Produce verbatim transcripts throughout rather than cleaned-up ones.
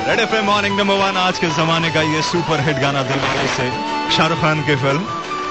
Red FM morning number one, आज के जमाने का ये सुपर हिट गाना दिलवाले से शाहरुख खान की फिल्म।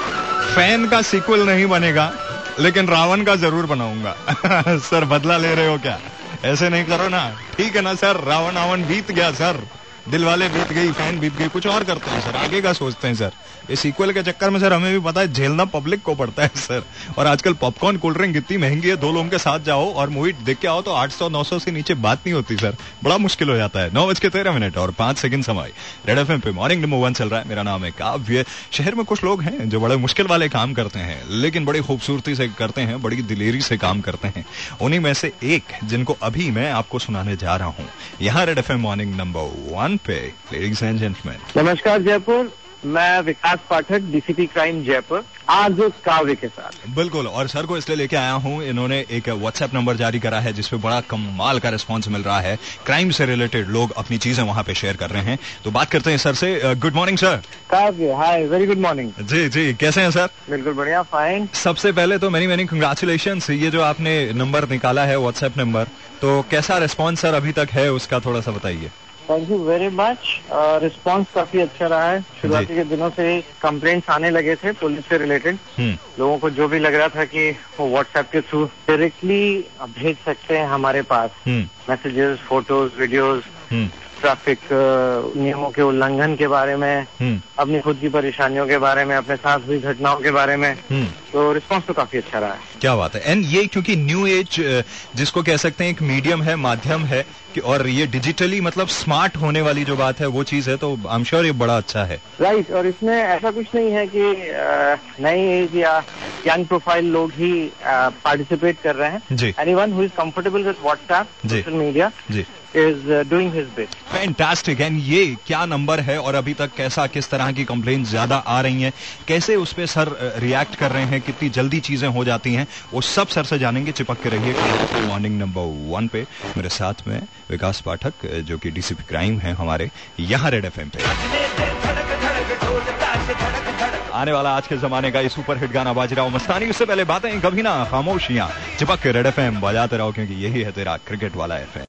फैन का सीक्वल नहीं बनेगा, लेकिन रावण का जरूर बनाऊंगा। सर बदला ले रहे हो क्या? ऐसे नहीं करो ना, ठीक है ना सर। रावण रावण बीत गया सर, दिलवाले बीत गई, फैन बीत गई, कुछ और करते हैं सर, आगे का सोचते हैं सर। ये सीक्वल के चक्कर में सर हमें भी पता है झेलना पब्लिक को पड़ता है सर। और आजकल पॉपकॉर्न कोल्ड ड्रिंक इतनी महंगी है, दो लोगों के साथ जाओ और मूवी देख के आओ तो आठ सौ नौ सौ से नीचे बात नहीं होती सर, बड़ा मुश्किल हो जाता है। नौ बज के तेरह मिनट और पांच सेकंड समय रेड एफएम पे मॉर्निंग नंबर वन चल रहा है। मेरा नाम है काव्य। शहर में कुछ लोग हैं जो बड़े मुश्किल वाले काम करते हैं, लेकिन बड़ी खूबसूरती से करते हैं, बड़ी दिलेरी से काम करते हैं। उन्हीं में से एक जिनको अभी मैं आपको सुनाने जा रहा हूँ यहाँ Red FM morning number one पे। लेडीज एंड जेंटलमैन, नमस्कार जयपुर, मैं विकास पाठक, डीसीपी क्राइम जयपुर, आज काव्य के साथ। बिल्कुल, और सर को इसलिए लेके आया हूँ, इन्होंने एक व्हाट्सएप नंबर जारी करा है जिसपे बड़ा कमाल का रिस्पांस मिल रहा है। क्राइम से रिलेटेड लोग अपनी चीजें वहां पे शेयर कर रहे हैं, तो बात करते हैं सर से। Good morning sir. Kavya, hi, very good morning. जी जी, कैसे हैं सर? बिल्कुल बढ़िया, फाइन। सबसे पहले तो मेनी मेनी कंग्रेचुलेशन, ये जो आपने नंबर निकाला है व्हाट्सएप नंबर, तो कैसा रिस्पॉन्स सर अभी तक है उसका थोड़ा सा बताइए। Thank you very much. Response काफी अच्छा रहा है। शुरुआती के दिनों से कंप्लेंट्स आने लगे थे पुलिस से रिलेटेड। लोगों को जो भी लग रहा था कि वो व्हाट्सएप के थ्रू डायरेक्टली भेज सकते हैं हमारे पास मैसेजेस, फोटोज, वीडियोज, ट्रैफिक नियमों के उल्लंघन के बारे में, अपनी खुद की परेशानियों के बारे में, अपने साथ हुई घटनाओं के बारे में, तो रिस्पांस तो काफी अच्छा रहा है। क्या बात है। एंड ये क्योंकि न्यू एज जिसको कह सकते हैं एक मीडियम है, माध्यम है कि, और ये डिजिटली मतलब स्मार्ट होने वाली जो बात है वो चीज है, तो आई एम श्योर ये बड़ा अच्छा है। राइट right, और इसमें ऐसा कुछ नहीं है कि नई एज या यंग प्रोफाइल लोग ही पार्टिसिपेट कर रहे हैं। Anyone who is comfortable with WhatsApp, social media is uh, doing his bit. Fantastic. And ये क्या नंबर है और अभी तक कैसा, किस तरह की कंप्लेंट ज्यादा आ रही हैं, कैसे उस पे सर रिएक्ट कर रहे हैं, कितनी जल्दी चीजें हो जाती हैं, वो सब सर से जानेंगे। चिपक के रहिए मॉर्निंग नंबर वन पे। मेरे साथ में विकास पाठक जो कि डीसीपी क्राइम है हमारे यहाँ रेड एफएम पे। आने वाला आज के जमाने का ये सुपर हिट गाना बाज रहा हूँ मस्तानी। उससे पहले बातें कभी ना खामोशियां। चिपक के रेड एफएम बजाते रहो, क्योंकि यही है तेरा क्रिकेट वाला एफएम।